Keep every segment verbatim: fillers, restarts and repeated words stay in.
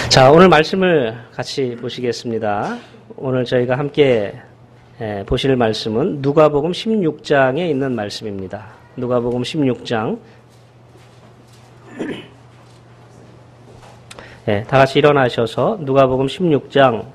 자, 오늘 말씀을 같이 보시겠습니다. 오늘 저희가 함께 보실 말씀은 누가복음 십육 장에 있는 말씀입니다. 누가복음 십육 장. 네, 다 같이 일어나셔서 누가복음 십육 장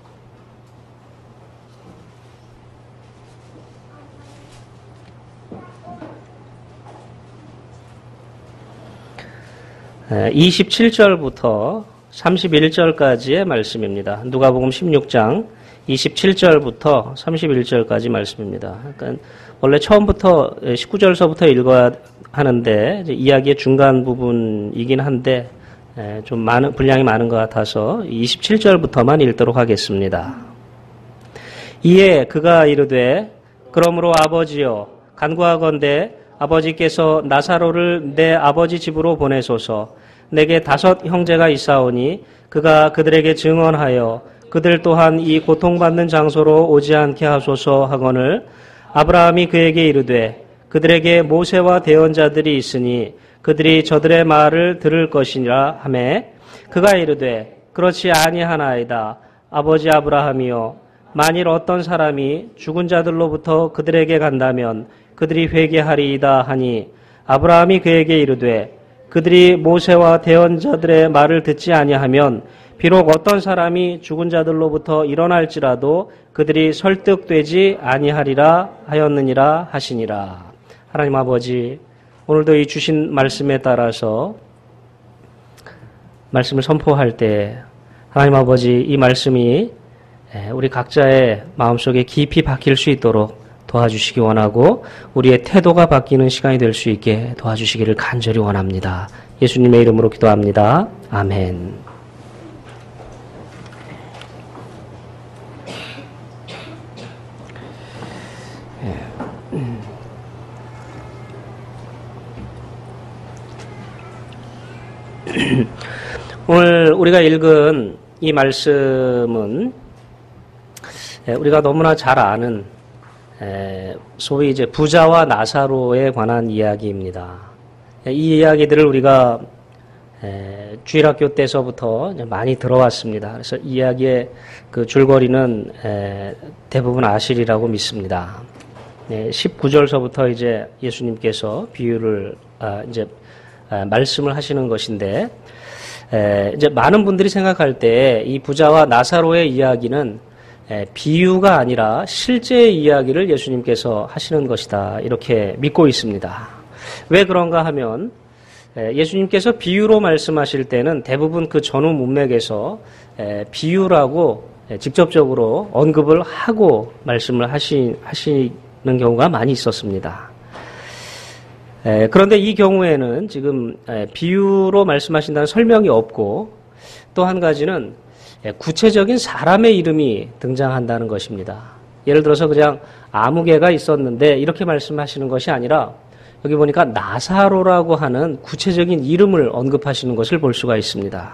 이십칠 절부터 삼십일 절까지의 말씀입니다. 누가복음 십육 장 이십칠 절부터 삼십일 절까지 말씀입니다. 그러니까 원래 처음부터 십구 절서부터 읽어야 하는데 이야기의 중간 부분이긴 한데 좀 많은 분량이 많은 것 같아서 이십칠 절부터만 읽도록 하겠습니다. 이에 그가 이르되 그러므로 아버지여 간구하건대 아버지께서 나사로를 내 아버지 집으로 보내소서. 내게 다섯 형제가 있사오니 그가 그들에게 증언하여 그들 또한 이 고통받는 장소로 오지 않게 하소서 하거늘 아브라함이 그에게 이르되 그들에게 모세와 대언자들이 있으니 그들이 저들의 말을 들을 것이니라 하매 그가 이르되 그렇지 아니하나이다. 아버지 아브라함이여 만일 어떤 사람이 죽은 자들로부터 그들에게 간다면 그들이 회개하리이다 하니 아브라함이 그에게 이르되 그들이 모세와 대언자들의 말을 듣지 아니하면 비록 어떤 사람이 죽은 자들로부터 일어날지라도 그들이 설득되지 아니하리라 하였느니라 하시니라. 하나님 아버지, 오늘도 이 주신 말씀에 따라서 말씀을 선포할 때 하나님 아버지 이 말씀이 우리 각자의 마음속에 깊이 박힐 수 있도록 도와주시기 원하고 우리의 태도가 바뀌는 시간이 될 수 있게 도와주시기를 간절히 원합니다. 예수님의 이름으로 기도합니다. 아멘. 오늘 우리가 읽은 이 말씀은 우리가 너무나 잘 아는 소위 이제 부자와 나사로에 관한 이야기입니다. 이 이야기들을 우리가 주일학교 때서부터 많이 들어왔습니다. 그래서 이 이야기의 그 줄거리는 대부분 아시리라고 믿습니다. 십구 절서부터 이제 예수님께서 비유를 이제 말씀을 하시는 것인데 이제 많은 분들이 생각할 때 이 부자와 나사로의 이야기는 비유가 아니라 실제 이야기를 예수님께서 하시는 것이다. 이렇게 믿고 있습니다. 왜 그런가 하면 예수님께서 비유로 말씀하실 때는 대부분 그 전후 문맥에서 비유라고 직접적으로 언급을 하고 말씀을 하시, 하시는 경우가 많이 있었습니다. 그런데 이 경우에는 지금 비유로 말씀하신다는 설명이 없고 또 한 가지는 구체적인 사람의 이름이 등장한다는 것입니다. 예를 들어서 그냥 아무 개가 있었는데 이렇게 말씀하시는 것이 아니라 여기 보니까 나사로라고 하는 구체적인 이름을 언급하시는 것을 볼 수가 있습니다.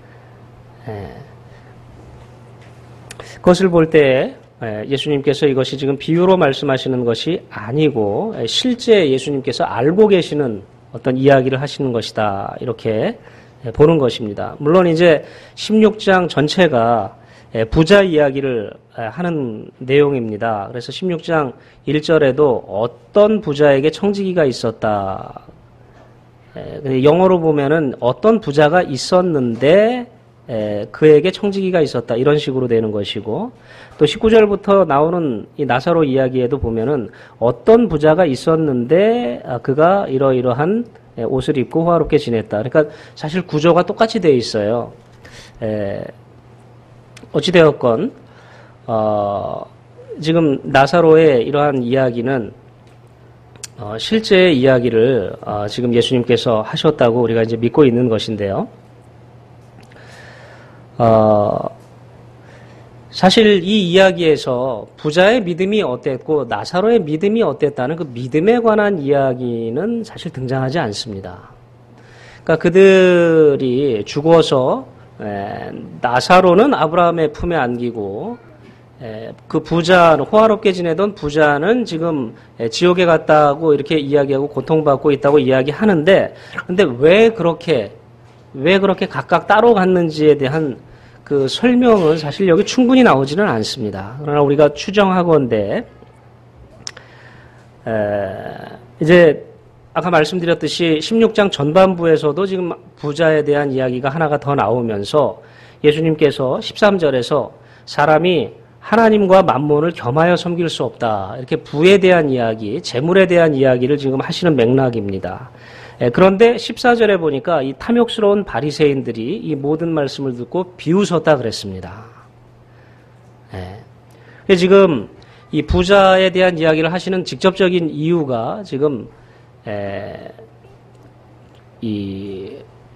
그것을 볼 때 예수님께서 이것이 지금 비유로 말씀하시는 것이 아니고 실제 예수님께서 알고 계시는 어떤 이야기를 하시는 것이다. 이렇게 보는 것입니다. 물론 이제 십육 장 전체가 부자 이야기를 하는 내용입니다. 그래서 십육 장 일 절에도 어떤 부자에게 청지기가 있었다. 영어로 보면은 어떤 부자가 있었는데 그에게 청지기가 있었다. 이런 식으로 되는 것이고 또 십구 절부터 나오는 이 나사로 이야기에도 보면은 어떤 부자가 있었는데 그가 이러이러한 옷을 입고 호화롭게 지냈다. 그러니까 사실 구조가 똑같이 되어 있어요. 에, 어찌되었건 어, 지금 나사로의 이러한 이야기는 어, 실제 이야기를 어, 지금 예수님께서 하셨다고 우리가 이제 믿고 있는 것인데요. 어, 사실 이 이야기에서 부자의 믿음이 어땠고 나사로의 믿음이 어땠다는 그 믿음에 관한 이야기는 사실 등장하지 않습니다. 그러니까 그들이 죽어서 에, 나사로는 아브라함의 품에 안기고 에, 그 부자는 호화롭게 지내던 부자는 지금 에, 지옥에 갔다고 이렇게 이야기하고 고통받고 있다고 이야기하는데 근데 왜 그렇게 왜 그렇게 각각 따로 갔는지에 대한 그 설명은 사실 여기 충분히 나오지는 않습니다. 그러나 우리가 추정하건대 에, 이제 아까 말씀드렸듯이 십육 장 전반부에서도 지금 부자에 대한 이야기가 하나가 더 나오면서 예수님께서 십삼 절에서 사람이 하나님과 만몬을 겸하여 섬길 수 없다. 이렇게 부에 대한 이야기, 재물에 대한 이야기를 지금 하시는 맥락입니다. 그런데 십사 절에 보니까 이 탐욕스러운 바리새인들이 이 모든 말씀을 듣고 비웃었다 그랬습니다. 예. 지금 이 부자에 대한 이야기를 하시는 직접적인 이유가 지금 에, 이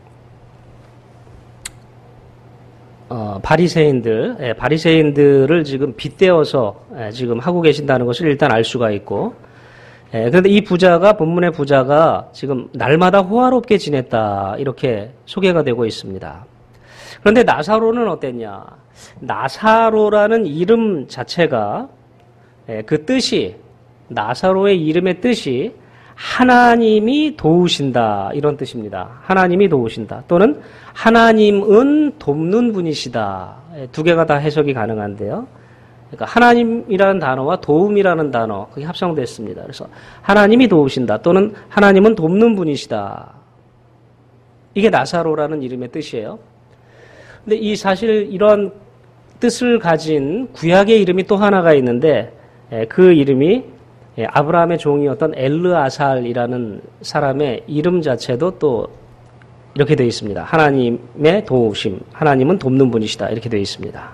어, 바리새인들, 예, 바리새인들을 지금 빗대어서 예, 지금 하고 계신다는 것을 일단 알 수가 있고, 예, 그런데 이 부자가 본문의 부자가 지금 날마다 호화롭게 지냈다 이렇게 소개가 되고 있습니다. 그런데 나사로는 어땠냐? 나사로라는 이름 자체가 예, 그 뜻이 나사로의 이름의 뜻이 하나님이 도우신다 이런 뜻입니다. 하나님이 도우신다 또는 하나님은 돕는 분이시다. 두 개가 다 해석이 가능한데요. 그러니까 하나님이라는 단어와 도움이라는 단어 그게 합성됐습니다. 그래서 하나님이 도우신다 또는 하나님은 돕는 분이시다. 이게 나사로라는 이름의 뜻이에요. 근데 이 사실 이런 뜻을 가진 구약의 이름이 또 하나가 있는데 그 이름이 예, 아브라함의 종이었던 엘르아살이라는 사람의 이름 자체도 또 이렇게 되어 있습니다. 하나님의 도우심, 하나님은 돕는 분이시다 이렇게 되어 있습니다.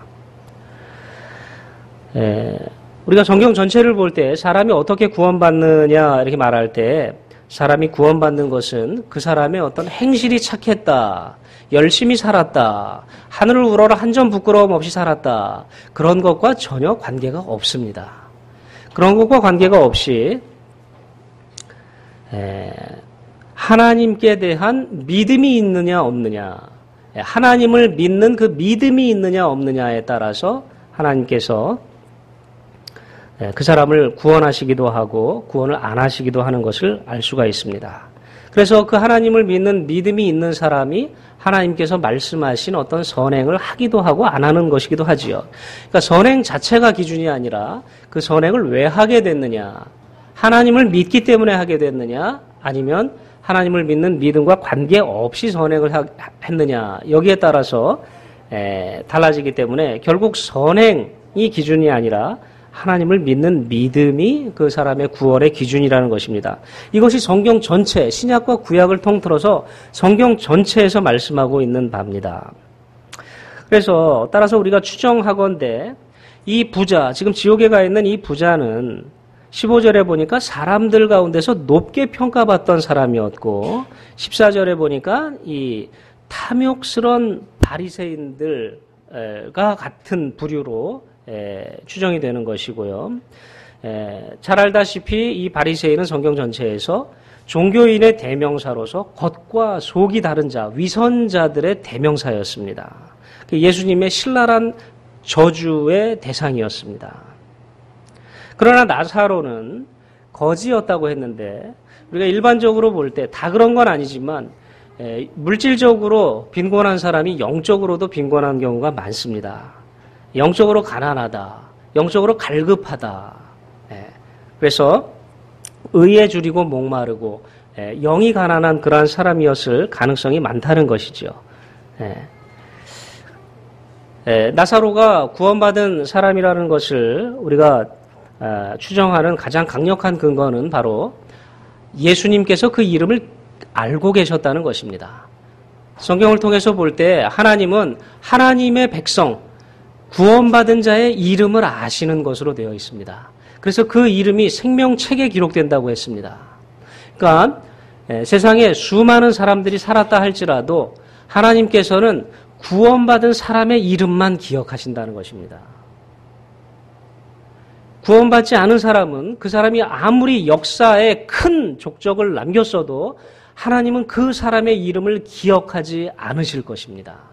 예, 우리가 성경 전체를 볼 때 사람이 어떻게 구원받느냐 이렇게 말할 때 사람이 구원받는 것은 그 사람의 어떤 행실이 착했다, 열심히 살았다, 하늘을 우러러 한 점 부끄러움 없이 살았다 그런 것과 전혀 관계가 없습니다. 그런 것과 관계가 없이 에, 하나님께 대한 믿음이 있느냐 없느냐, 하나님을 믿는 그 믿음이 있느냐 없느냐에 따라서 하나님께서 에, 그 사람을 구원하시기도 하고 구원을 안 하시기도 하는 것을 알 수가 있습니다. 그래서 그 하나님을 믿는 믿음이 있는 사람이 하나님께서 말씀하신 어떤 선행을 하기도 하고 안 하는 것이기도 하지요. 그러니까 선행 자체가 기준이 아니라 그 선행을 왜 하게 됐느냐, 하나님을 믿기 때문에 하게 됐느냐, 아니면 하나님을 믿는 믿음과 관계없이 선행을 하, 했느냐, 여기에 따라서 에, 달라지기 때문에 결국 선행이 기준이 아니라 하나님을 믿는 믿음이 그 사람의 구원의 기준이라는 것입니다. 이것이 성경 전체, 신약과 구약을 통틀어서 성경 전체에서 말씀하고 있는 바입니다. 그래서 따라서 우리가 추정하건대 이 부자, 지금 지옥에 가 있는 이 부자는 십오 절에 보니까 사람들 가운데서 높게 평가받던 사람이었고 십사 절에 보니까 이 탐욕스러운 바리새인들과 같은 부류로 에, 추정이 되는 것이고요. 에, 잘 알다시피 이 바리새인은 성경 전체에서 종교인의 대명사로서 겉과 속이 다른 자, 위선자들의 대명사였습니다. 예수님의 신랄한 저주의 대상이었습니다. 그러나 나사로는 거지였다고 했는데 우리가 일반적으로 볼 때 다 그런 건 아니지만 에, 물질적으로 빈곤한 사람이 영적으로도 빈곤한 경우가 많습니다. 영적으로 가난하다, 영적으로 갈급하다. 예. 그래서 의에 줄이고 목마르고 예. 영이 가난한 그러한 사람이었을 가능성이 많다는 것이죠. 예. 예. 나사로가 구원받은 사람이라는 것을 우리가 아, 추정하는 가장 강력한 근거는 바로 예수님께서 그 이름을 알고 계셨다는 것입니다. 성경을 통해서 볼 때 하나님은 하나님의 백성, 구원받은 자의 이름을 아시는 것으로 되어 있습니다. 그래서 그 이름이 생명책에 기록된다고 했습니다. 그러니까 세상에 수많은 사람들이 살았다 할지라도 하나님께서는 구원받은 사람의 이름만 기억하신다는 것입니다. 구원받지 않은 사람은 그 사람이 아무리 역사에 큰 족적을 남겼어도 하나님은 그 사람의 이름을 기억하지 않으실 것입니다.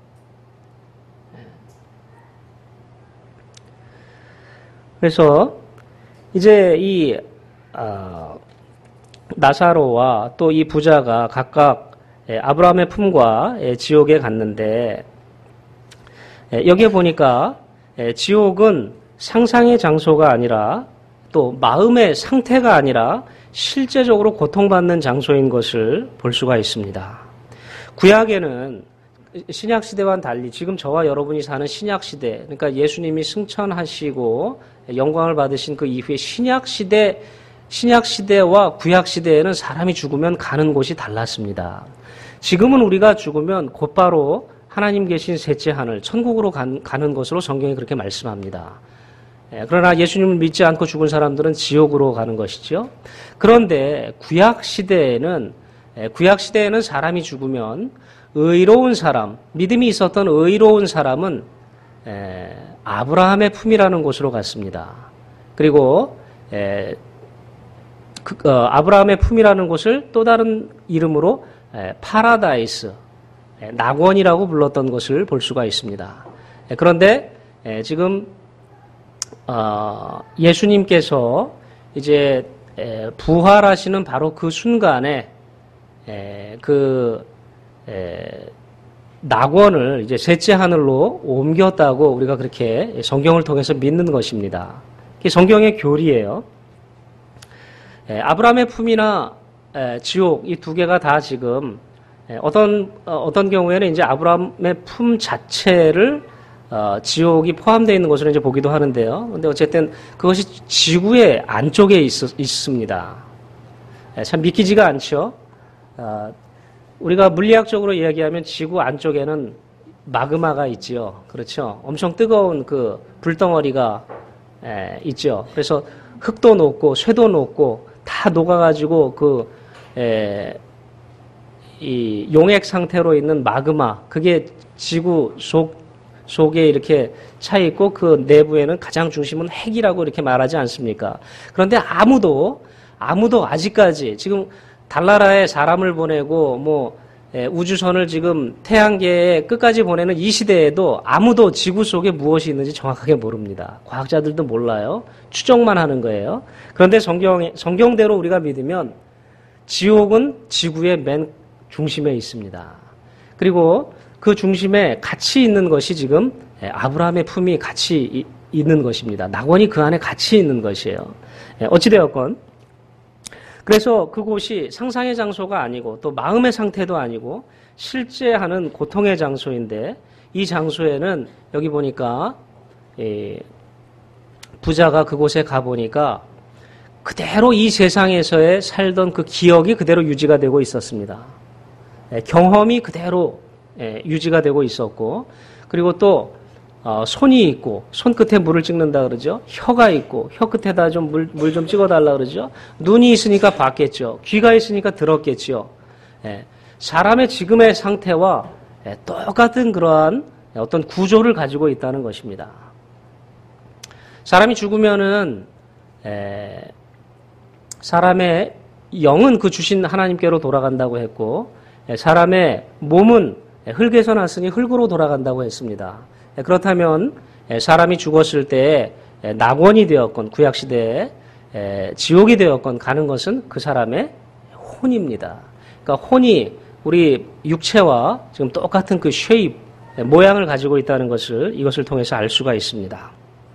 그래서 이제 이 어, 나사로와 또 이 부자가 각각 아브라함의 품과 지옥에 갔는데 여기에 보니까 지옥은 상상의 장소가 아니라 또 마음의 상태가 아니라 실제적으로 고통받는 장소인 것을 볼 수가 있습니다. 구약에는 신약시대와는 달리 지금 저와 여러분이 사는 신약시대, 그러니까 예수님이 승천하시고 영광을 받으신 그 이후에 신약시대, 신약시대와 구약시대에는 사람이 죽으면 가는 곳이 달랐습니다. 지금은 우리가 죽으면 곧바로 하나님 계신 셋째 하늘, 천국으로 가는 것으로 성경이 그렇게 말씀합니다. 그러나 예수님을 믿지 않고 죽은 사람들은 지옥으로 가는 것이죠. 그런데 구약시대에는, 구약시대에는 사람이 죽으면 의로운 사람, 믿음이 있었던 의로운 사람은 아브라함의 품이라는 곳으로 갔습니다. 그리고 그, 어, 아브라함의 품이라는 곳을 또 다른 이름으로 에, 파라다이스, 에, 낙원이라고 불렀던 것을 볼 수가 있습니다. 에, 그런데 에, 지금 어, 예수님께서 이제 에, 부활하시는 바로 그 순간에 에, 그 에, 낙원을 이제 셋째 하늘로 옮겼다고 우리가 그렇게 성경을 통해서 믿는 것입니다. 그게 성경의 교리예요. 에, 아브라함의 품이나 에, 지옥 이 두 개가 다 지금 에, 어떤 어, 어떤 경우에는 이제 아브라함의 품 자체를 어, 지옥이 포함되어 있는 것으로 이제 보기도 하는데요. 근데 어쨌든 그것이 지구의 안쪽에 있, 있습니다. 에, 참 믿기지가 않죠. 어, 우리가 물리학적으로 이야기하면 지구 안쪽에는 마그마가 있지요. 그렇죠. 엄청 뜨거운 그 불덩어리가 에, 있죠. 그래서 흙도 녹고 쇠도 녹고 다 녹아가지고 그, 에, 이 용액 상태로 있는 마그마, 그게 지구 속, 속에 이렇게 차 있고 그 내부에는 가장 중심은 핵이라고 이렇게 말하지 않습니까? 그런데 아무도, 아무도 아직까지 지금 달나라에 사람을 보내고 뭐, 에, 우주선을 지금 태양계의 끝까지 보내는 이 시대에도 아무도 지구 속에 무엇이 있는지 정확하게 모릅니다. 과학자들도 몰라요. 추정만 하는 거예요. 그런데 성경, 성경대로 우리가 믿으면 지옥은 지구의 맨 중심에 있습니다. 그리고 그 중심에 같이 있는 것이 지금 아브라함의 품이 같이 있는 것입니다. 낙원이 그 안에 같이 있는 것이에요. 어찌되었건 그래서 그곳이 상상의 장소가 아니고 또 마음의 상태도 아니고 실제 하는 고통의 장소인데 이 장소에는 여기 보니까 부자가 그곳에 가보니까 그대로 이 세상에서의 살던 그 기억이 그대로 유지가 되고 있었습니다. 경험이 그대로 유지가 되고 있었고 그리고 또 어, 손이 있고 손끝에 물을 찍는다 그러죠. 혀가 있고 혀 끝에다 좀 물 물 좀 찍어달라 그러죠. 눈이 있으니까 봤겠죠. 귀가 있으니까 들었겠죠. 예, 사람의 지금의 상태와 예, 똑같은 그러한 어떤 구조를 가지고 있다는 것입니다. 사람이 죽으면은 예, 사람의 영은 그 주신 하나님께로 돌아간다고 했고 예, 사람의 몸은 흙에서 났으니 흙으로 돌아간다고 했습니다. 그렇다면 사람이 죽었을 때 낙원이 되었건 구약시대에 지옥이 되었건 가는 것은 그 사람의 혼입니다. 그러니까 혼이 우리 육체와 지금 똑같은 그 쉐입, 모양을 가지고 있다는 것을 이것을 통해서 알 수가 있습니다.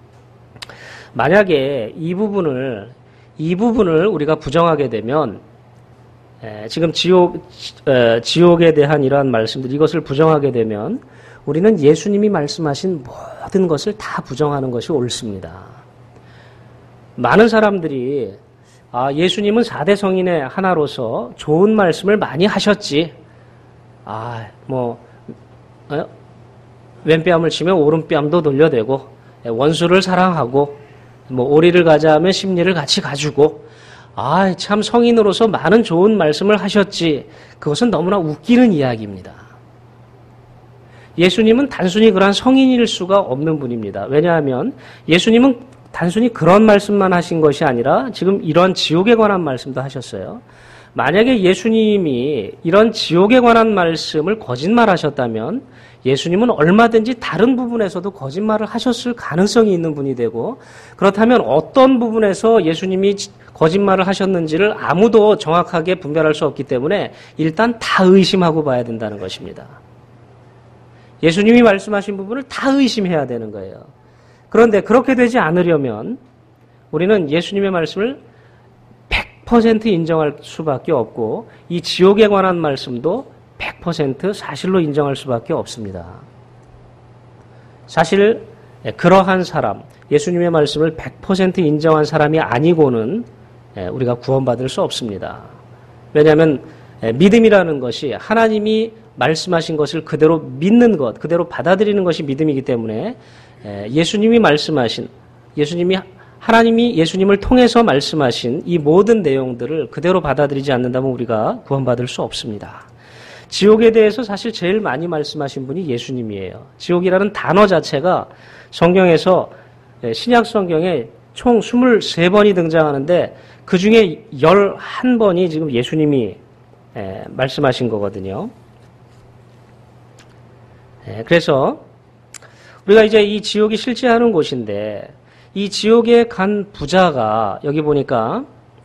만약에 이 부분을 이 부분을 우리가 부정하게 되면 지금 지옥, 지옥에 대한 이러한 말씀들 이것을 부정하게 되면 우리는 예수님이 말씀하신 모든 것을 다 부정하는 것이 옳습니다. 많은 사람들이 아, 예수님은 사대 성인의 하나로서 좋은 말씀을 많이 하셨지. 아, 뭐 어? 왼뺨을 치면 오른뺨도 돌려대고 원수를 사랑하고 뭐 오리를 가자 하면 십리를 같이 가지고 아, 참 성인으로서 많은 좋은 말씀을 하셨지. 그것은 너무나 웃기는 이야기입니다. 예수님은 단순히 그러한 성인일 수가 없는 분입니다. 왜냐하면 예수님은 단순히 그런 말씀만 하신 것이 아니라 지금 이런 지옥에 관한 말씀도 하셨어요. 만약에 예수님이 이런 지옥에 관한 말씀을 거짓말하셨다면 예수님은 얼마든지 다른 부분에서도 거짓말을 하셨을 가능성이 있는 분이 되고, 그렇다면 어떤 부분에서 예수님이 거짓말을 하셨는지를 아무도 정확하게 분별할 수 없기 때문에 일단 다 의심하고 봐야 된다는 것입니다. 예수님이 말씀하신 부분을 다 의심해야 되는 거예요. 그런데 그렇게 되지 않으려면 우리는 예수님의 말씀을 백 퍼센트 인정할 수밖에 없고, 이 지옥에 관한 말씀도 백 퍼센트 사실로 인정할 수밖에 없습니다. 사실 그러한 사람, 예수님의 말씀을 백 퍼센트 인정한 사람이 아니고는 우리가 구원받을 수 없습니다. 왜냐하면 믿음이라는 것이 하나님이 말씀하신 것을 그대로 믿는 것, 그대로 받아들이는 것이 믿음이기 때문에 예수님이 말씀하신, 예수님이 하나님이 예수님을 통해서 말씀하신 이 모든 내용들을 그대로 받아들이지 않는다면 우리가 구원받을 수 없습니다. 지옥에 대해서 사실 제일 많이 말씀하신 분이 예수님이에요. 지옥이라는 단어 자체가 성경에서, 신약 성경에 총 이십삼 번이 등장하는데 그 중에 십일 번이 지금 예수님이 말씀하신 거거든요. 그래서 우리가 이제 이 지옥이 실제하는 곳인데, 이 지옥에 간 부자가 여기 보니까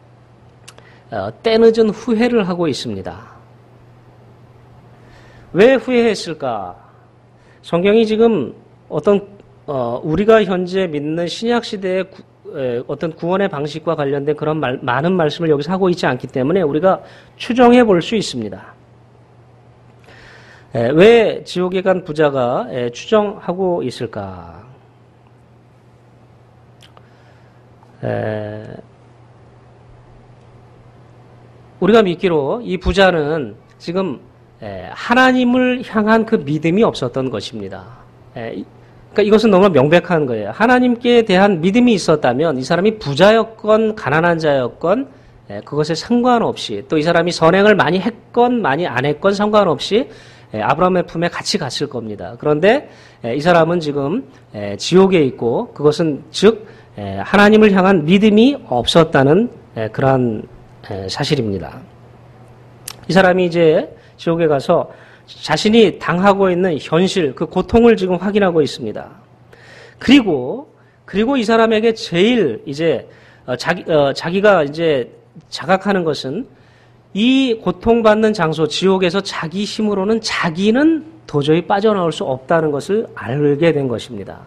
때늦은 후회를 하고 있습니다. 왜 후회했을까? 성경이 지금 어떤 어, 우리가 현재 믿는 신약 시대의 구, 에, 어떤 구원의 방식과 관련된 그런 말, 많은 말씀을 여기서 하고 있지 않기 때문에 우리가 추정해 볼 수 있습니다. 에, 왜 지옥에 간 부자가 에, 추정하고 있을까? 에, 우리가 믿기로 이 부자는 지금 에, 하나님을 향한 그 믿음이 없었던 것입니다. 에, 그러니까 이것은 너무 명백한 거예요. 하나님께 대한 믿음이 있었다면 이 사람이 부자였건 가난한 자였건 에, 그것에 상관없이, 또 이 사람이 선행을 많이 했건 많이 안 했건 상관없이 에, 아브라함의 품에 같이 갔을 겁니다. 그런데 에, 이 사람은 지금 에, 지옥에 있고, 그것은 즉 에, 하나님을 향한 믿음이 없었다는 에, 그러한 에, 사실입니다. 이 사람이 이제 지옥에 가서 자신이 당하고 있는 현실, 그 고통을 지금 확인하고 있습니다. 그리고, 그리고 이 사람에게 제일 이제, 어, 자기, 어, 자기가 이제 자각하는 것은 이 고통받는 장소, 지옥에서 자기 힘으로는 자기는 도저히 빠져나올 수 없다는 것을 알게 된 것입니다.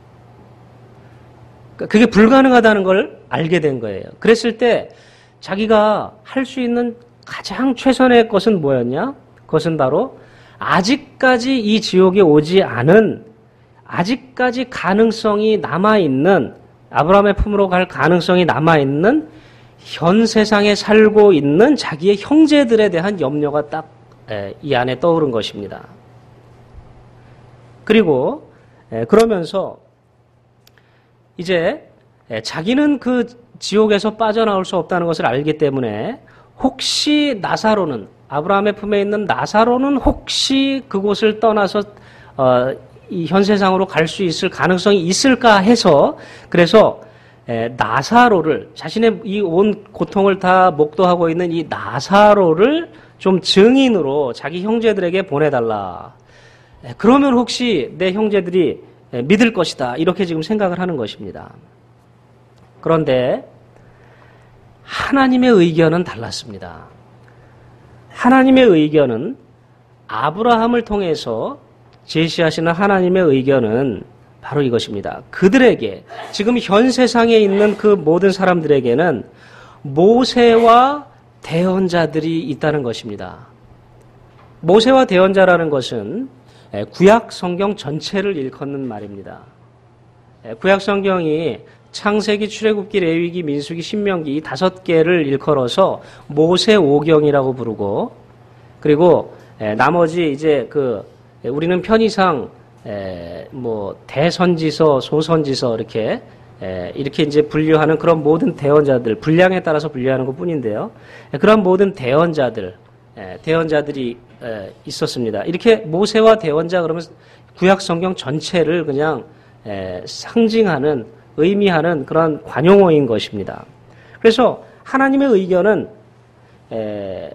그게 불가능하다는 걸 알게 된 거예요. 그랬을 때 자기가 할 수 있는 가장 최선의 것은 뭐였냐? 그것은 바로 아직까지 이 지옥에 오지 않은, 아직까지 가능성이 남아있는, 아브라함의 품으로 갈 가능성이 남아있는 현 세상에 살고 있는 자기의 형제들에 대한 염려가 딱 이 안에 떠오른 것입니다. 그리고 그러면서 이제 자기는 그 지옥에서 빠져나올 수 없다는 것을 알기 때문에 혹시 나사로는, 아브라함의 품에 있는 나사로는 혹시 그곳을 떠나서 어, 이 현 세상으로 갈 수 있을 가능성이 있을까 해서, 그래서 에, 나사로를, 자신의 이 온 고통을 다 목도하고 있는 이 나사로를 좀 증인으로 자기 형제들에게 보내달라. 에, 그러면 혹시 내 형제들이 에, 믿을 것이다, 이렇게 지금 생각을 하는 것입니다. 그런데 하나님의 의견은 달랐습니다. 하나님의 의견은, 아브라함을 통해서 제시하시는 하나님의 의견은 바로 이것입니다. 그들에게, 지금 현 세상에 있는 그 모든 사람들에게는 모세와 대언자들이 있다는 것입니다. 모세와 대언자라는 것은 구약 성경 전체를 일컫는 말입니다. 구약 성경이 창세기, 출애굽기, 레위기, 민수기, 신명기 이 다섯 개를 일컬어서 모세오경이라고 부르고, 그리고 나머지 이제 그 우리는 편의상 뭐 대선지서, 소선지서 이렇게 이렇게 이제 분류하는 그런 모든 대언자들, 분량에 따라서 분류하는 것뿐인데요. 그런 모든 대언자들, 대언자들이 있었습니다. 이렇게 모세와 대언자 그러면 구약 성경 전체를 그냥 상징하는, 의미하는 그런 관용어인 것입니다. 그래서 하나님의 의견은 에,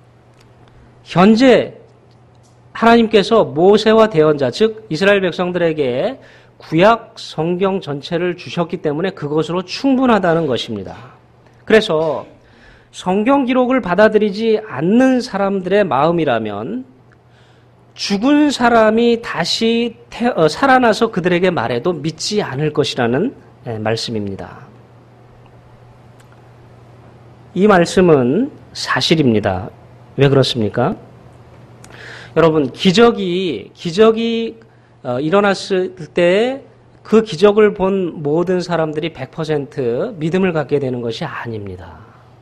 현재 하나님께서 모세와 대언자, 즉 이스라엘 백성들에게 구약 성경 전체를 주셨기 때문에 그것으로 충분하다는 것입니다. 그래서 성경 기록을 받아들이지 않는 사람들의 마음이라면 죽은 사람이 다시 태, 어, 살아나서 그들에게 말해도 믿지 않을 것이라는 예, 말씀입니다. 이 말씀은 사실입니다. 왜 그렇습니까? 여러분, 기적이 기적이 어, 일어났을 때 그 기적을 본 모든 사람들이 백 퍼센트 믿음을 갖게 되는 것이 아닙니다.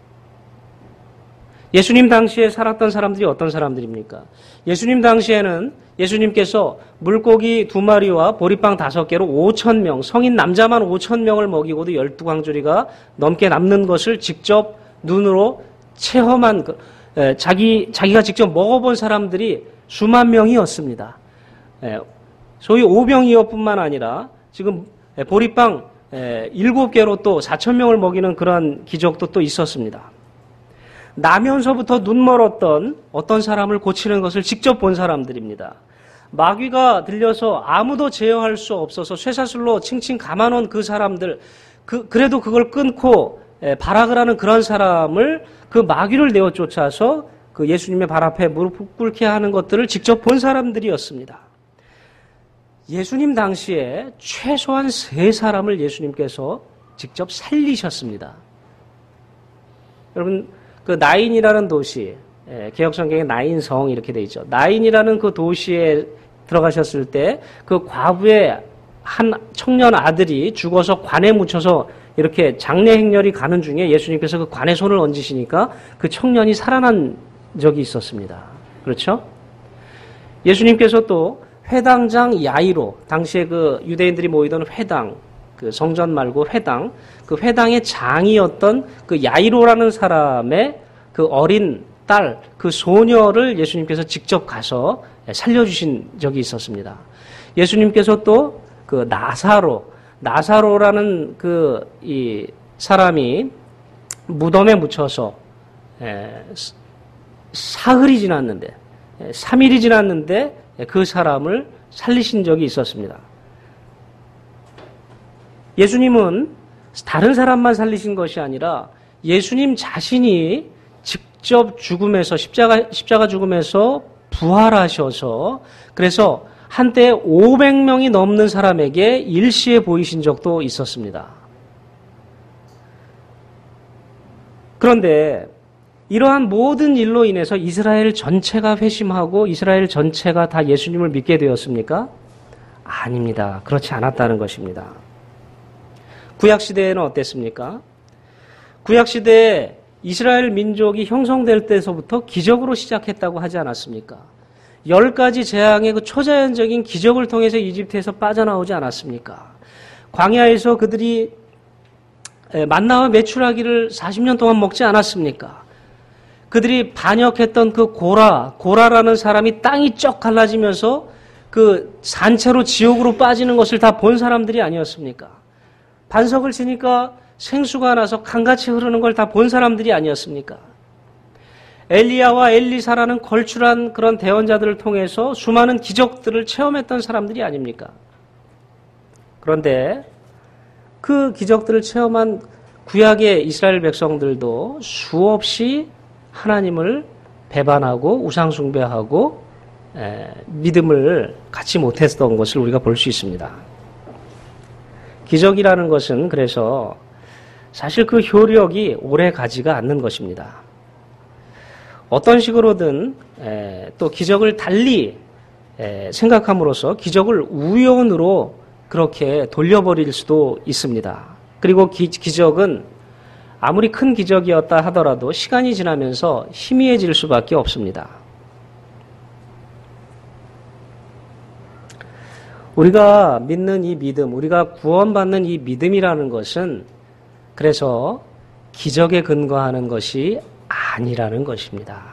예수님 당시에 살았던 사람들이 어떤 사람들입니까? 예수님 당시에는 예수님께서 물고기 두 마리와 보리빵 다섯 개로 오천 명, 성인 남자만 오천 명을 먹이고도 열두 광주리가 넘게 남는 것을 직접 눈으로 체험한, 에, 자기, 자기가 직접 먹어본 사람들이 수만 명이었습니다. 에, 소위 오병이어뿐만 아니라 지금 보리빵 일곱 개로 또 사천 명을 먹이는 그러한 기적도 또 있었습니다. 나면서부터 눈 멀었던 어떤 사람을 고치는 것을 직접 본 사람들입니다. 마귀가 들려서 아무도 제어할 수 없어서 쇠사슬로 칭칭 감아놓은 그 사람들, 그, 그래도 그걸 끊고 발악을 하는 그런 사람을 그 마귀를 내어 쫓아서 그 예수님의 발 앞에 무릎 꿇게 하는 것들을 직접 본 사람들이었습니다. 예수님 당시에 최소한 세 사람을 예수님께서 직접 살리셨습니다. 여러분, 그 나인이라는 도시, 개역성경에 나인성 이렇게 돼 있죠. 나인이라는 그 도시에 들어가셨을 때 그 과부의 한 청년 아들이 죽어서 관에 묻혀서 이렇게 장례 행렬이 가는 중에 예수님께서 그 관에 손을 얹으시니까 그 청년이 살아난 적이 있었습니다. 그렇죠? 예수님께서 또 회당장 야이로, 당시에 그 유대인들이 모이던 회당, 그 성전 말고 회당, 그 회당의 장이었던 그 야이로라는 사람의 그 어린 딸, 그 소녀를 예수님께서 직접 가서 살려주신 적이 있었습니다. 예수님께서 또 그 나사로, 나사로라는 그 이 사람이 무덤에 묻혀서 사흘이 지났는데, 삼 일이 지났는데 그 사람을 살리신 적이 있었습니다. 예수님은 다른 사람만 살리신 것이 아니라 예수님 자신이 직접 죽음에서 십자가, 십자가 죽음에서 부활하셔서 그래서 한때 오백 명이 넘는 사람에게 일시에 보이신 적도 있었습니다. 그런데 이러한 모든 일로 인해서 이스라엘 전체가 회심하고 이스라엘 전체가 다 예수님을 믿게 되었습니까? 아닙니다. 그렇지 않았다는 것입니다. 구약시대에는 어땠습니까? 구약시대에 이스라엘 민족이 형성될 때서부터 기적으로 시작했다고 하지 않았습니까? 열 가지 재앙의 그 초자연적인 기적을 통해서 이집트에서 빠져나오지 않았습니까? 광야에서 그들이 만나와 메추라기를 사십 년 동안 먹지 않았습니까? 그들이 반역했던 그 고라, 고라라는 사람이 땅이 쩍 갈라지면서 그 산채로 지옥으로 빠지는 것을 다 본 사람들이 아니었습니까? 반석을 치니까 생수가 나서 강같이 흐르는 걸 다 본 사람들이 아니었습니까? 엘리야와 엘리사라는 걸출한 그런 대언자들을 통해서 수많은 기적들을 체험했던 사람들이 아닙니까? 그런데 그 기적들을 체험한 구약의 이스라엘 백성들도 수없이 하나님을 배반하고 우상숭배하고 에, 믿음을 갖지 못했던 것을 우리가 볼 수 있습니다. 기적이라는 것은 그래서 사실 그 효력이 오래 가지가 않는 것입니다. 어떤 식으로든 에, 또 기적을 달리 에, 생각함으로써 기적을 우연으로 그렇게 돌려버릴 수도 있습니다. 그리고 기, 기적은 아무리 큰 기적이었다 하더라도 시간이 지나면서 희미해질 수밖에 없습니다. 우리가 믿는 이 믿음, 우리가 구원받는 이 믿음이라는 것은 그래서 기적에 근거하는 것이 아니라는 것입니다.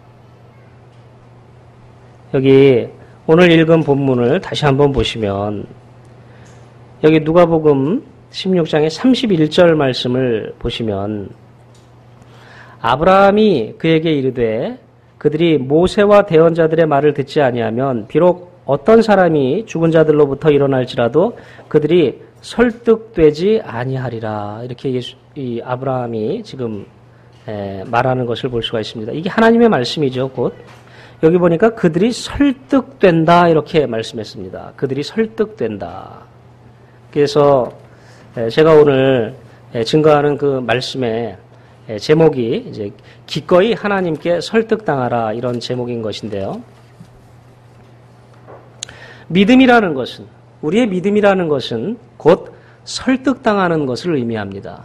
여기 오늘 읽은 본문을 다시 한번 보시면 여기 누가복음 십육 장의 삼십일 절 말씀을 보시면 아브라함이 그에게 이르되 그들이 모세와 대언자들의 말을 듣지 아니하면 비록 어떤 사람이 죽은 자들로부터 일어날지라도 그들이 설득되지 아니하리라. 이렇게 예수, 이 아브라함이 지금 에, 말하는 것을 볼 수가 있습니다. 이게 하나님의 말씀이죠. 곧 여기 보니까 그들이 설득된다 이렇게 말씀했습니다. 그들이 설득된다. 그래서 에, 제가 오늘 에, 증거하는 그 말씀의 에, 제목이 이제 기꺼이 하나님께 설득당하라 이런 제목인 것인데요. 믿음이라는 것은 우리의 믿음이라는 것은 곧 설득당하는 것을 의미합니다.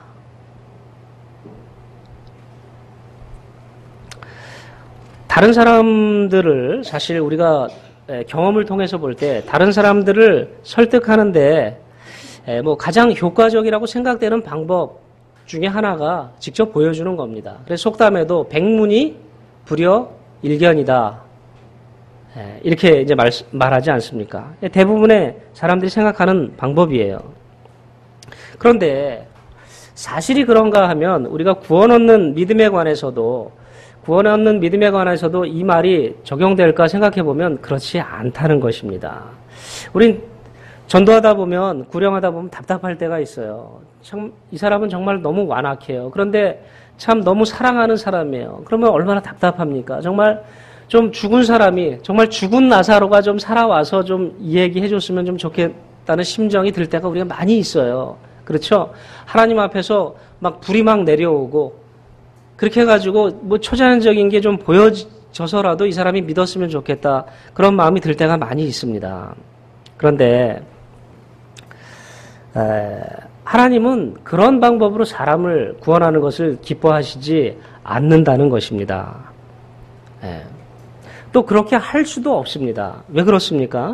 다른 사람들을 사실 우리가 경험을 통해서 볼 때 다른 사람들을 설득하는데 뭐 가장 효과적이라고 생각되는 방법 중에 하나가 직접 보여주는 겁니다. 그래서 속담에도 백문이 불여 일견이다. 이렇게 이제 말, 말하지 않습니까? 대부분의 사람들이 생각하는 방법이에요. 그런데 사실이 그런가 하면 우리가 구원 얻는 믿음에 관해서도 구원 얻는 믿음에 관해서도 이 말이 적용될까 생각해 보면 그렇지 않다는 것입니다. 우린 전도하다 보면 구령하다 보면 답답할 때가 있어요. 참 이 사람은 정말 너무 완악해요. 그런데 참 너무 사랑하는 사람이에요. 그러면 얼마나 답답합니까? 정말 좀 죽은 사람이 정말 죽은 나사로가 좀 살아와서 좀 이 얘기 해줬으면 좀 좋겠다는 심정이 들 때가 우리가 많이 있어요. 그렇죠? 하나님 앞에서 막 불이 막 내려오고 그렇게 해가지고 뭐 초자연적인 게 좀 보여져서라도 이 사람이 믿었으면 좋겠다 그런 마음이 들 때가 많이 있습니다. 그런데 에, 하나님은 그런 방법으로 사람을 구원하는 것을 기뻐하시지 않는다는 것입니다. 에. 또 그렇게 할 수도 없습니다. 왜 그렇습니까?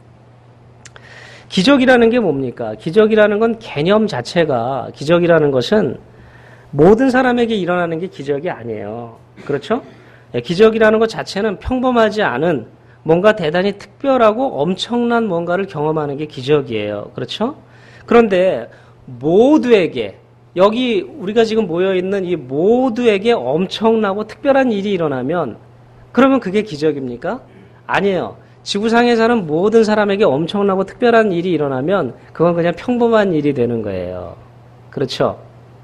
기적이라는 게 뭡니까? 기적이라는 건 개념 자체가 기적이라는 것은 모든 사람에게 일어나는 게 기적이 아니에요. 그렇죠? 기적이라는 것 자체는 평범하지 않은 뭔가 대단히 특별하고 엄청난 뭔가를 경험하는 게 기적이에요. 그렇죠? 그런데 모두에게 여기 우리가 지금 모여있는 이 모두에게 엄청나고 특별한 일이 일어나면 그러면 그게 기적입니까? 아니에요. 지구상에 사는 모든 사람에게 엄청나고 특별한 일이 일어나면 그건 그냥 평범한 일이 되는 거예요. 그렇죠?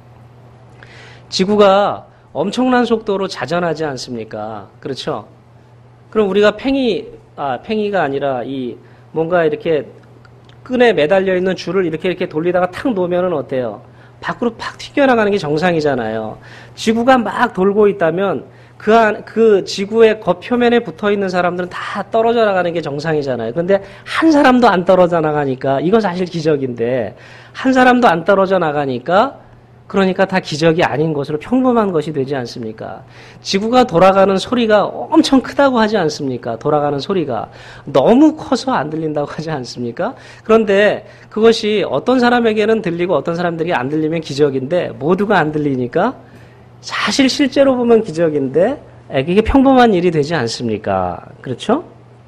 지구가 엄청난 속도로 자전하지 않습니까? 그렇죠? 그럼 우리가 팽이, 아, 팽이가 아니라 이 뭔가 이렇게 끈에 매달려 있는 줄을 이렇게 이렇게 돌리다가 탁 놓으면은 어때요? 밖으로 팍 튀겨나가는 게 정상이잖아요. 지구가 막 돌고 있다면 그 안, 그 지구의 겉표면에 붙어 있는 사람들은 다 떨어져 나가는 게 정상이잖아요. 그런데 한 사람도 안 떨어져 나가니까 이건 사실 기적인데 한 사람도 안 떨어져 나가니까 그러니까 다 기적이 아닌 것으로 평범한 것이 되지 않습니까? 지구가 돌아가는 소리가 엄청 크다고 하지 않습니까? 돌아가는 소리가 너무 커서 안 들린다고 하지 않습니까? 그런데 그것이 어떤 사람에게는 들리고 어떤 사람들이 안 들리면 기적인데 모두가 안 들리니까 사실 실제로 보면 기적인데 이게 평범한 일이 되지 않습니까? 그렇죠?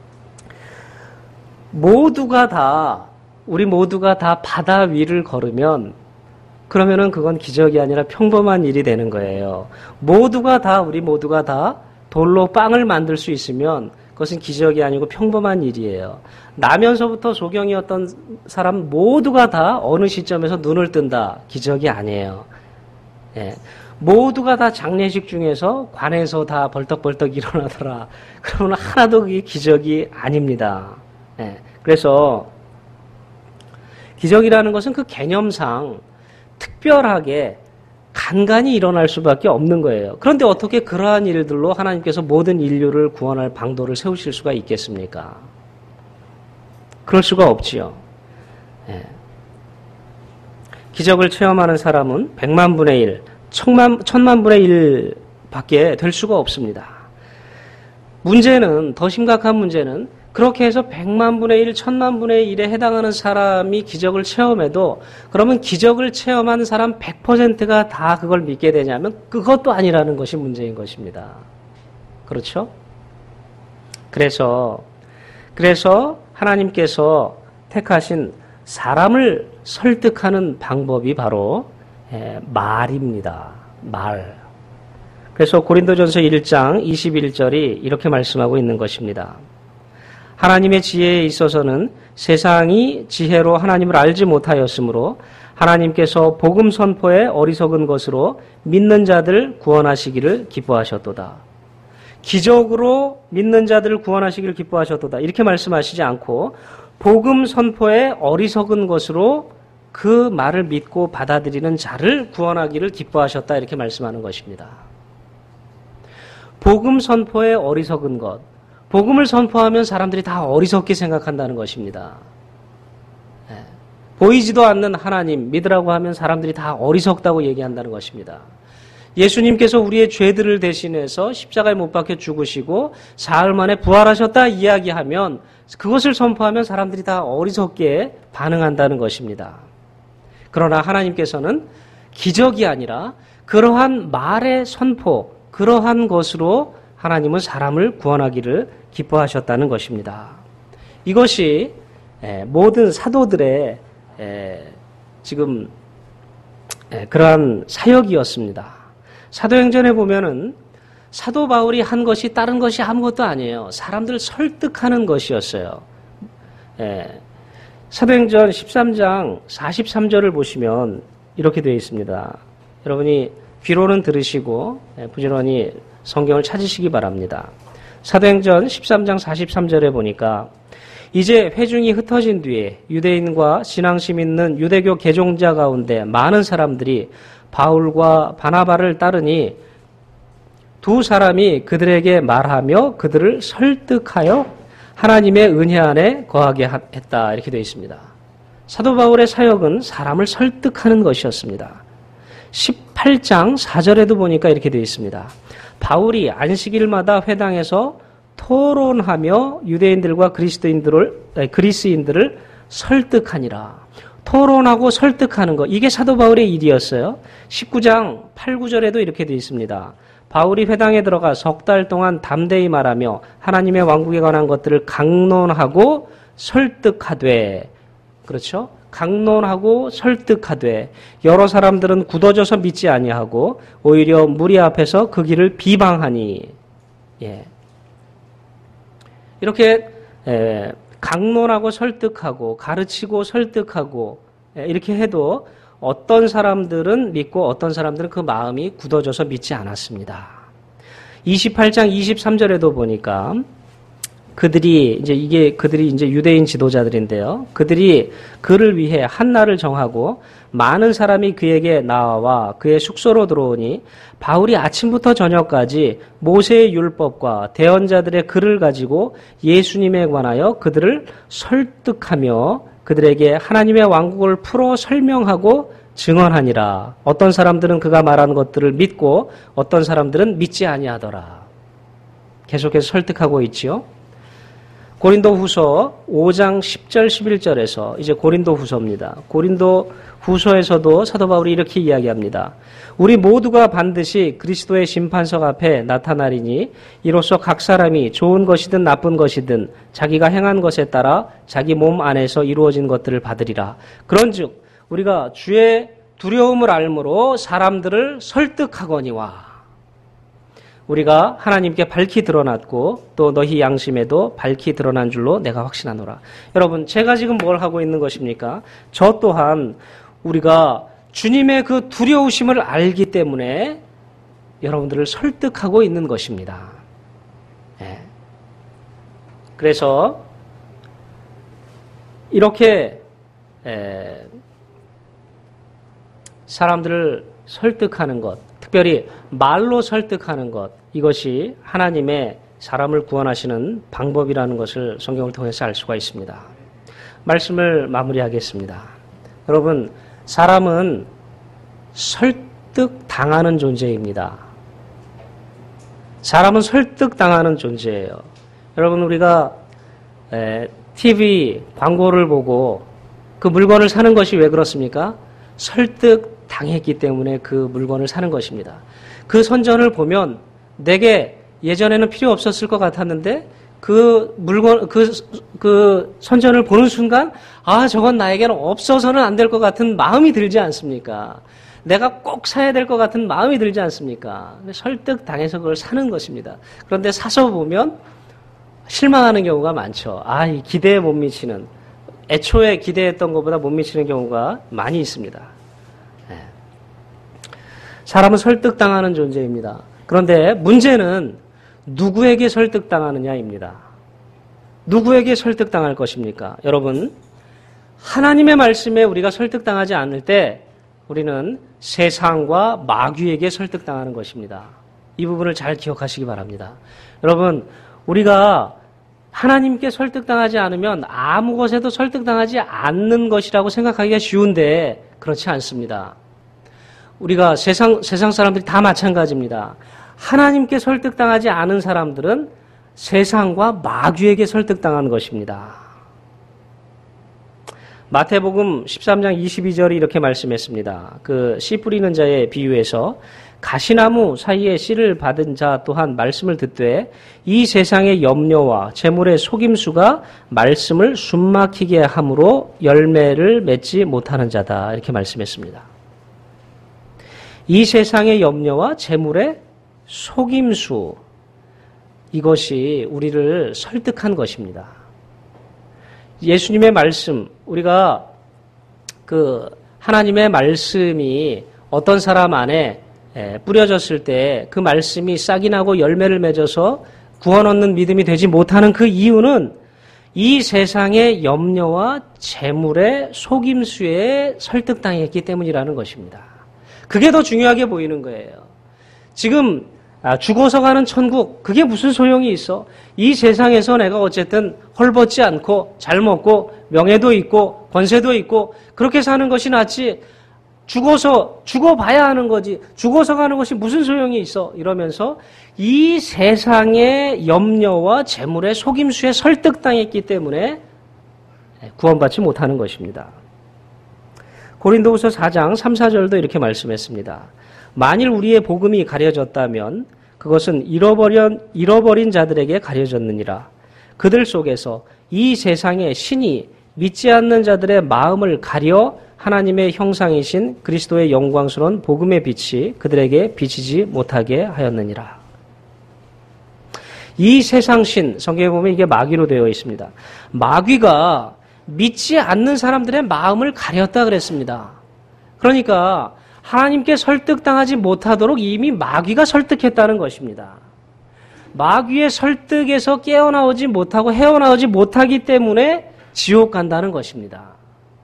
모두가 다 우리 모두가 다 바다 위를 걸으면 그러면은 그건 기적이 아니라 평범한 일이 되는 거예요. 모두가 다 우리 모두가 다 돌로 빵을 만들 수 있으면 그것은 기적이 아니고 평범한 일이에요. 나면서부터 소경이었던 사람 모두가 다 어느 시점에서 눈을 뜬다. 기적이 아니에요. 예. 모두가 다 장례식 중에서 관에서 다 벌떡벌떡 일어나더라. 그러면 하나도 그게 기적이 아닙니다. 예. 그래서 기적이라는 것은 그 개념상 특별하게 간간히 일어날 수밖에 없는 거예요. 그런데 어떻게 그러한 일들로 하나님께서 모든 인류를 구원할 방도를 세우실 수가 있겠습니까? 그럴 수가 없지요. 예. 기적을 체험하는 사람은 백만 분의 일, 천만, 천만 분의 일 밖에 될 수가 없습니다. 문제는, 더 심각한 문제는 그렇게 해서 백만 분의 일, 천만 분의 일에 해당하는 사람이 기적을 체험해도 그러면 기적을 체험한 사람 백 퍼센트가 다 그걸 믿게 되냐면 그것도 아니라는 것이 문제인 것입니다. 그렇죠? 그래서 그래서 하나님께서 택하신 사람을 설득하는 방법이 바로 말입니다. 말. 그래서 고린도전서 일 장 이십일 절이 이렇게 말씀하고 있는 것입니다. 하나님의 지혜에 있어서는 세상이 지혜로 하나님을 알지 못하였으므로 하나님께서 복음 선포에 어리석은 것으로 믿는 자들 구원하시기를 기뻐하셨도다. 기적으로 믿는 자들을 구원하시기를 기뻐하셨도다. 이렇게 말씀하시지 않고 복음 선포에 어리석은 것으로 그 말을 믿고 받아들이는 자를 구원하기를 기뻐하셨다. 이렇게 말씀하는 것입니다. 복음 선포에 어리석은 것. 복음을 선포하면 사람들이 다 어리석게 생각한다는 것입니다. 네. 보이지도 않는 하나님 믿으라고 하면 사람들이 다 어리석다고 얘기한다는 것입니다. 예수님께서 우리의 죄들을 대신해서 십자가에 못 박혀 죽으시고 사흘 만에 부활하셨다 이야기하면 그것을 선포하면 사람들이 다 어리석게 반응한다는 것입니다. 그러나 하나님께서는 기적이 아니라 그러한 말의 선포, 그러한 것으로 하나님은 사람을 구원하기를 기뻐하셨다는 것입니다. 이것이 모든 사도들의 지금 그러한 사역이었습니다. 사도행전에 보면은 사도 바울이 한 것이 다른 것이 아무것도 아니에요. 사람들을 설득하는 것이었어요. 사도행전 십삼 장 사십삼 절을 보시면 이렇게 되어 있습니다. 여러분이 귀로는 들으시고 부지런히 성경을 찾으시기 바랍니다. 사도행전 십삼 장 사십삼 절에 보니까 이제 회중이 흩어진 뒤에 유대인과 신앙심 있는 유대교 개종자 가운데 많은 사람들이 바울과 바나바를 따르니 두 사람이 그들에게 말하며 그들을 설득하여 하나님의 은혜 안에 거하게 했다. 이렇게 되어 있습니다. 사도 바울의 사역은 사람을 설득하는 것이었습니다. 십팔 장 사 절에도 보니까 이렇게 되어 있습니다. 바울이 안식일마다 회당에서 토론하며 유대인들과 그리스도인들을, 그리스인들을 설득하니라. 토론하고 설득하는 것, 이게 사도 바울의 일이었어요. 십구 장 팔, 구 절에도 이렇게 되어 있습니다. 바울이 회당에 들어가 석 달 동안 담대히 말하며 하나님의 왕국에 관한 것들을 강론하고 설득하되, 그렇죠? 강론하고 설득하되 여러 사람들은 굳어져서 믿지 아니하고 오히려 무리 앞에서 그 길을 비방하니, 예. 이렇게 에, 강론하고 설득하고 가르치고 설득하고 에, 이렇게 해도 어떤 사람들은 믿고 어떤 사람들은 그 마음이 굳어져서 믿지 않았습니다. 이십팔 장 이십삼 절에도 보니까 그들이 이제 이게 그들이 이제 유대인 지도자들인데요. 그들이 그를 위해 한 날을 정하고 많은 사람이 그에게 나와 그의 숙소로 들어오니 바울이 아침부터 저녁까지 모세의 율법과 대언자들의 글을 가지고 예수님에 관하여 그들을 설득하며 그들에게 하나님의 왕국을 풀어 설명하고 증언하니라. 어떤 사람들은 그가 말하는 것들을 믿고 어떤 사람들은 믿지 아니하더라. 계속해서 설득하고 있지요. 고린도 후서 오 장 십 절 십일 절에서 이제 고린도 후서입니다. 고린도 후서에서도 사도 바울이 이렇게 이야기합니다. 우리 모두가 반드시 그리스도의 심판석 앞에 나타나리니 이로써 각 사람이 좋은 것이든 나쁜 것이든 자기가 행한 것에 따라 자기 몸 안에서 이루어진 것들을 받으리라. 그런즉 우리가 주의 두려움을 알므로 사람들을 설득하거니와 우리가 하나님께 밝히 드러났고 또 너희 양심에도 밝히 드러난 줄로 내가 확신하노라. 여러분, 제가 지금 뭘 하고 있는 것입니까? 저 또한 우리가 주님의 그 두려우심을 알기 때문에 여러분들을 설득하고 있는 것입니다. 네. 그래서 이렇게 에, 사람들을 설득하는 것, 특별히 말로 설득하는 것, 이것이 하나님의 사람을 구원하시는 방법이라는 것을 성경을 통해서 알 수가 있습니다. 말씀을 마무리하겠습니다. 여러분, 사람은 설득당하는 존재입니다. 사람은 설득당하는 존재예요. 여러분, 우리가 티비 광고를 보고 그 물건을 사는 것이 왜 그렇습니까? 설득 당했기 때문에 그 물건을 사는 것입니다. 그 선전을 보면 내게 예전에는 필요 없었을 것 같았는데 그 물건, 그, 그 선전을 보는 순간 아, 저건 나에게는 없어서는 안 될 것 같은 마음이 들지 않습니까? 내가 꼭 사야 될 것 같은 마음이 들지 않습니까? 설득당해서 그걸 사는 것입니다. 그런데 사서 보면 실망하는 경우가 많죠. 아, 이 기대에 못 미치는, 애초에 기대했던 것보다 못 미치는 경우가 많이 있습니다. 네. 사람은 설득당하는 존재입니다. 그런데 문제는 누구에게 설득당하느냐입니다. 누구에게 설득당할 것입니까? 여러분, 하나님의 말씀에 우리가 설득당하지 않을 때 우리는 세상과 마귀에게 설득당하는 것입니다. 이 부분을 잘 기억하시기 바랍니다. 여러분, 우리가 하나님께 설득당하지 않으면 아무 것에도 설득당하지 않는 것이라고 생각하기가 쉬운데 그렇지 않습니다. 우리가 세상, 세상 사람들이 다 마찬가지입니다. 하나님께 설득당하지 않은 사람들은 세상과 마귀에게 설득당하는 것입니다. 마태복음 십삼 장 이십이 절이 이렇게 말씀했습니다. 그 씨 뿌리는 자의 비유에서 가시나무 사이에 씨를 받은 자 또한 말씀을 듣되 이 세상의 염려와 재물의 속임수가 말씀을 숨막히게 함으로 열매를 맺지 못하는 자다. 이렇게 말씀했습니다. 이 세상의 염려와 재물의 속임수, 이것이 우리를 설득한 것입니다. 예수님의 말씀, 우리가 그 하나님의 말씀이 어떤 사람 안에 뿌려졌을 때 그 말씀이 싹이 나고 열매를 맺어서 구원 얻는 믿음이 되지 못하는 그 이유는 이 세상의 염려와 재물의 속임수에 설득당했기 때문이라는 것입니다. 그게 더 중요하게 보이는 거예요. 지금 죽어서 가는 천국, 그게 무슨 소용이 있어? 이 세상에서 내가 어쨌든 헐벗지 않고 잘 먹고 명예도 있고 권세도 있고 그렇게 사는 것이 낫지, 죽어서 죽어봐야 하는 거지, 죽어서 가는 것이 무슨 소용이 있어? 이러면서 이 세상의 염려와 재물의 속임수에 설득당했기 때문에 구원받지 못하는 것입니다. 고린도후서 사 장 삼, 사 절도 이렇게 말씀했습니다. 만일 우리의 복음이 가려졌다면 그것은 잃어버린, 잃어버린 자들에게 가려졌느니라. 그들 속에서 이 세상의 신이 믿지 않는 자들의 마음을 가려 하나님의 형상이신 그리스도의 영광스러운 복음의 빛이 그들에게 비치지 못하게 하였느니라. 이 세상 신, 성경에 보면 이게 마귀로 되어 있습니다. 마귀가 믿지 않는 사람들의 마음을 가렸다 그랬습니다. 그러니까 하나님께 설득당하지 못하도록 이미 마귀가 설득했다는 것입니다. 마귀의 설득에서 깨어나오지 못하고 헤어나오지 못하기 때문에 지옥 간다는 것입니다.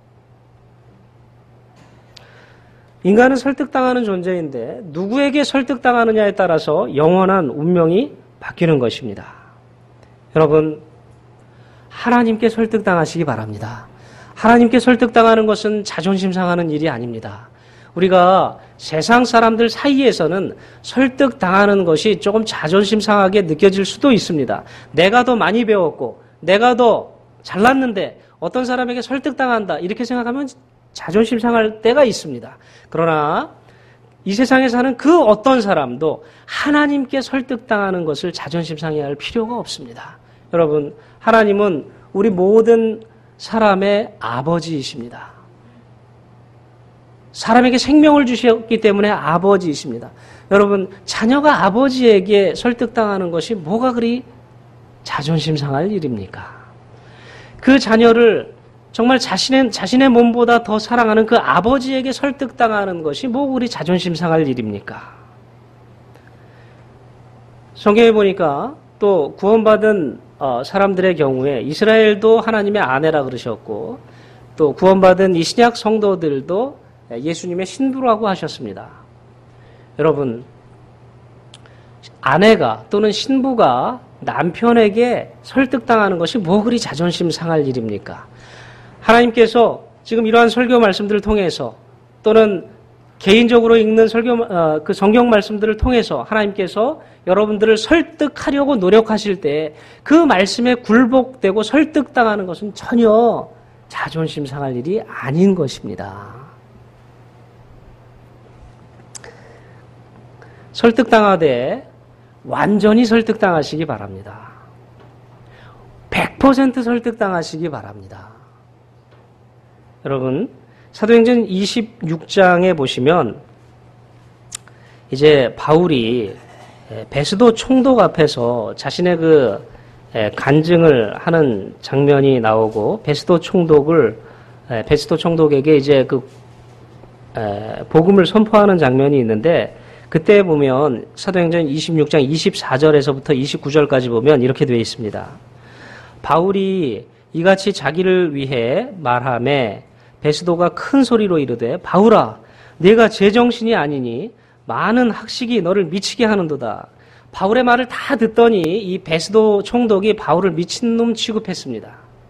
인간은 설득당하는 존재인데 누구에게 설득당하느냐에 따라서 영원한 운명이 바뀌는 것입니다. 여러분, 하나님께 설득당하시기 바랍니다. 하나님께 설득당하는 것은 자존심 상하는 일이 아닙니다. 우리가 세상 사람들 사이에서는 설득당하는 것이 조금 자존심 상하게 느껴질 수도 있습니다. 내가 더 많이 배웠고 내가 더 잘났는데 어떤 사람에게 설득당한다 이렇게 생각하면 자존심 상할 때가 있습니다. 그러나 이 세상에 사는 그 어떤 사람도 하나님께 설득당하는 것을 자존심 상해할 필요가 없습니다. 여러분, 하나님은 우리 모든 사람의 아버지이십니다. 사람에게 생명을 주셨기 때문에 아버지이십니다. 여러분, 자녀가 아버지에게 설득당하는 것이 뭐가 그리 자존심 상할 일입니까? 그 자녀를 정말 자신의, 자신의 몸보다 더 사랑하는 그 아버지에게 설득당하는 것이 뭐 그리 자존심 상할 일입니까? 성경에 보니까 또 구원받은 어, 사람들의 경우에 이스라엘도 하나님의 아내라 그러셨고 또 구원받은 이 신약 성도들도 예수님의 신부라고 하셨습니다. 여러분, 아내가 또는 신부가 남편에게 설득당하는 것이 뭐 그리 자존심 상할 일입니까? 하나님께서 지금 이러한 설교 말씀들을 통해서 또는 개인적으로 읽는 설교, 어, 그 성경 말씀들을 통해서 하나님께서 여러분들을 설득하려고 노력하실 때 그 말씀에 굴복되고 설득당하는 것은 전혀 자존심 상할 일이 아닌 것입니다. 설득당하되 완전히 설득당하시기 바랍니다. 백 퍼센트 설득당하시기 바랍니다. 여러분, 사도행전 이십육 장에 보시면 이제 바울이 베스도 총독 앞에서 자신의 그 간증을 하는 장면이 나오고 베스도 총독을 베스도 총독에게 이제 그 복음을 선포하는 장면이 있는데 그때 보면 사도행전 이십육 장 이십사 절에서부터 이십구 절까지 보면 이렇게 되어 있습니다. 바울이 이같이 자기를 위해 말하매 베스도가 큰 소리로 이르되 바울아 네가 제정신이 아니니 많은 학식이 너를 미치게 하는도다. 바울의 말을 다 듣더니 이 베스도 총독이 바울을 미친놈 취급했습니다.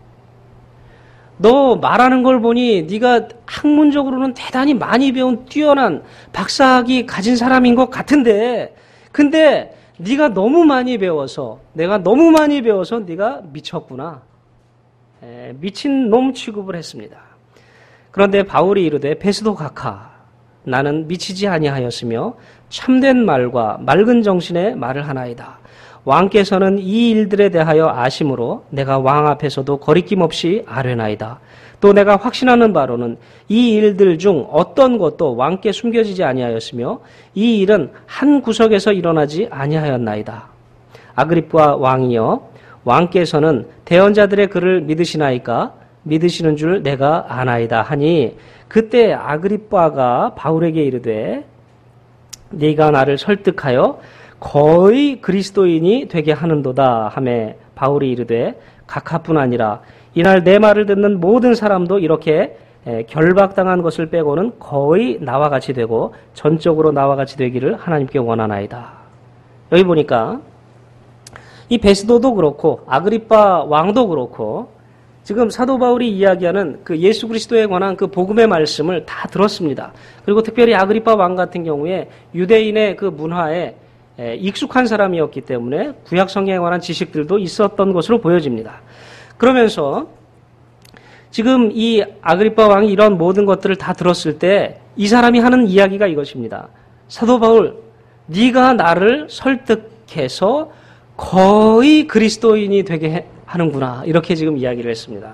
너 말하는 걸 보니 네가 학문적으로는 대단히 많이 배운 뛰어난 박사학위 가진 사람인 것 같은데 근데 네가 너무 많이 배워서 내가 너무 많이 배워서 네가 미쳤구나. 에, 미친놈 취급을 했습니다. 그런데 바울이 이르되 베스도 각하 나는 미치지 아니하였으며 참된 말과 맑은 정신의 말을 하나이다. 왕께서는 이 일들에 대하여 아심으로 내가 왕 앞에서도 거리낌 없이 아뢰나이다. 또 내가 확신하는 바로는 이 일들 중 어떤 것도 왕께 숨겨지지 아니하였으며 이 일은 한 구석에서 일어나지 아니하였나이다. 아그리빠 왕이여 왕께서는 대언자들의 글을 믿으시나이까 믿으시는 줄 내가 아나이다 하니 그때 아그리빠가 바울에게 이르되 네가 나를 설득하여 거의 그리스도인이 되게 하는도다 하매 바울이 이르되 각하뿐 아니라 이날 내 말을 듣는 모든 사람도 이렇게 결박당한 것을 빼고는 거의 나와 같이 되고 전적으로 나와 같이 되기를 하나님께 원하나이다. 여기 보니까 이 베스도도 그렇고 아그리빠 왕도 그렇고 지금 사도 바울이 이야기하는 그 예수 그리스도에 관한 그 복음의 말씀을 다 들었습니다. 그리고 특별히 아그리빠 왕 같은 경우에 유대인의 그 문화에 익숙한 사람이었기 때문에 구약 성경에 관한 지식들도 있었던 것으로 보여집니다. 그러면서 지금 이 아그리빠 왕이 이런 모든 것들을 다 들었을 때 이 사람이 하는 이야기가 이것입니다. 사도 바울, 네가 나를 설득해서 거의 그리스도인이 되게 하는구나. 이렇게 지금 이야기를 했습니다.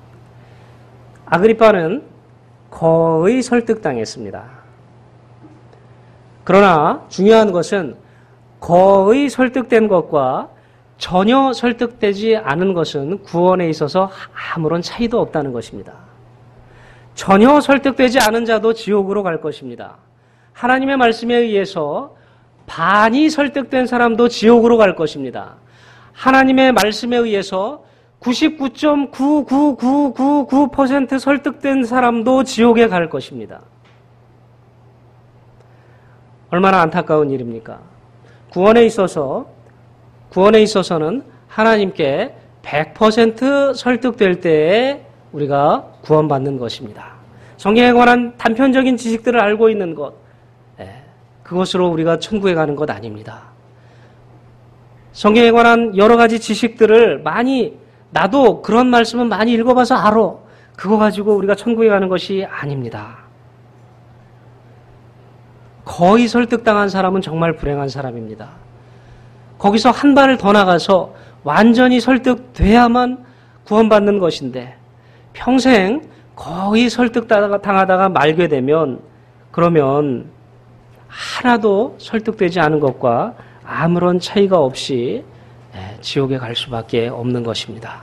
아그리빠는 거의 설득당했습니다. 그러나 중요한 것은 거의 설득된 것과 전혀 설득되지 않은 것은 구원에 있어서 아무런 차이도 없다는 것입니다. 전혀 설득되지 않은 자도 지옥으로 갈 것입니다. 하나님의 말씀에 의해서 반이 설득된 사람도 지옥으로 갈 것입니다. 하나님의 말씀에 의해서 구십구 점 구구구구구 퍼센트 설득된 사람도 지옥에 갈 것입니다. 얼마나 안타까운 일입니까? 구원에 있어서, 구원에 있어서는 하나님께 백 퍼센트 설득될 때에 우리가 구원받는 것입니다. 성경에 관한 단편적인 지식들을 알고 있는 것, 그것으로 우리가 천국에 가는 것 아닙니다. 성경에 관한 여러 가지 지식들을 많이, 나도 그런 말씀은 많이 읽어봐서 알아. 그거 가지고 우리가 천국에 가는 것이 아닙니다. 거의 설득당한 사람은 정말 불행한 사람입니다. 거기서 한 발을 더 나가서 완전히 설득돼야만 구원받는 것인데 평생 거의 설득당하다가 말게 되면 그러면 하나도 설득되지 않은 것과 아무런 차이가 없이 지옥에 갈 수밖에 없는 것입니다.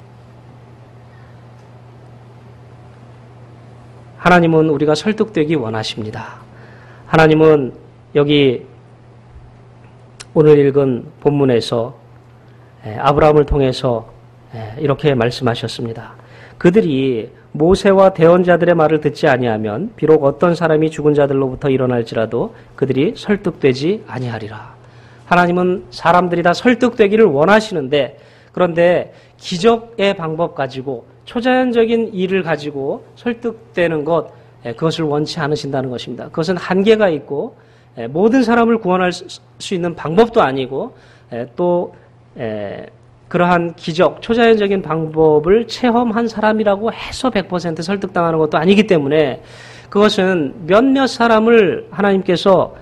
하나님은 우리가 설득되기 원하십니다. 하나님은 여기 오늘 읽은 본문에서 아브라함을 통해서 이렇게 말씀하셨습니다. 그들이 모세와 대언자들의 말을 듣지 아니하면 비록 어떤 사람이 죽은 자들로부터 일어날지라도 그들이 설득되지 아니하리라. 하나님은 사람들이 다 설득되기를 원하시는데 그런데 기적의 방법 가지고 초자연적인 일을 가지고 설득되는 것 그것을 원치 않으신다는 것입니다. 그것은 한계가 있고 모든 사람을 구원할 수 있는 방법도 아니고 또 그러한 기적, 초자연적인 방법을 체험한 사람이라고 해서 백 퍼센트 설득당하는 것도 아니기 때문에 그것은 몇몇 사람을 하나님께서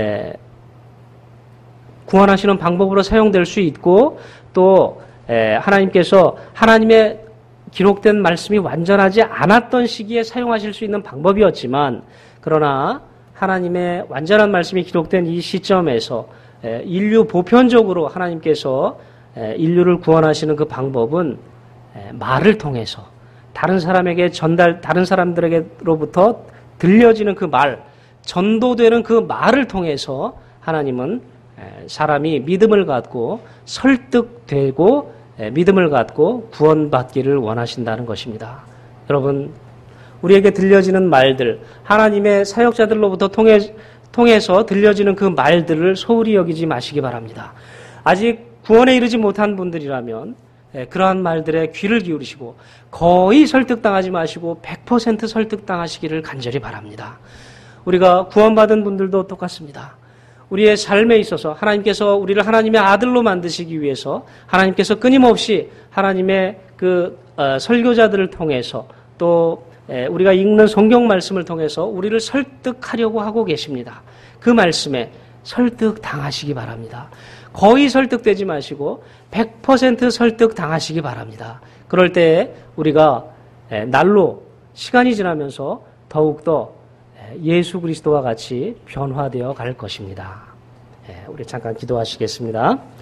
구원하시는 방법으로 사용될 수 있고 또 하나님께서 하나님의 기록된 말씀이 완전하지 않았던 시기에 사용하실 수 있는 방법이었지만 그러나 하나님의 완전한 말씀이 기록된 이 시점에서 인류 보편적으로 하나님께서 인류를 구원하시는 그 방법은 말을 통해서 다른 사람에게 전달, 다른 사람들에게로부터 들려지는 그 말, 전도되는 그 말을 통해서 하나님은 사람이 믿음을 갖고 설득되고 믿음을 갖고 구원받기를 원하신다는 것입니다. 여러분, 우리에게 들려지는 말들, 하나님의 사역자들로부터 통해, 통해서 들려지는 그 말들을 소홀히 여기지 마시기 바랍니다. 아직 구원에 이르지 못한 분들이라면 그러한 말들에 귀를 기울이시고 거의 설득당하지 마시고 백 퍼센트 설득당하시기를 간절히 바랍니다. 우리가 구원받은 분들도 똑같습니다. 우리의 삶에 있어서 하나님께서 우리를 하나님의 아들로 만드시기 위해서 하나님께서 끊임없이 하나님의 그 어, 설교자들을 통해서 또 에, 우리가 읽는 성경 말씀을 통해서 우리를 설득하려고 하고 계십니다. 그 말씀에 설득당하시기 바랍니다. 거의 설득되지 마시고 백 퍼센트 설득당하시기 바랍니다. 그럴 때 우리가 에, 날로 시간이 지나면서 더욱더 예수 그리스도와 같이 변화되어 갈 것입니다. 우리 잠깐 기도하시겠습니다.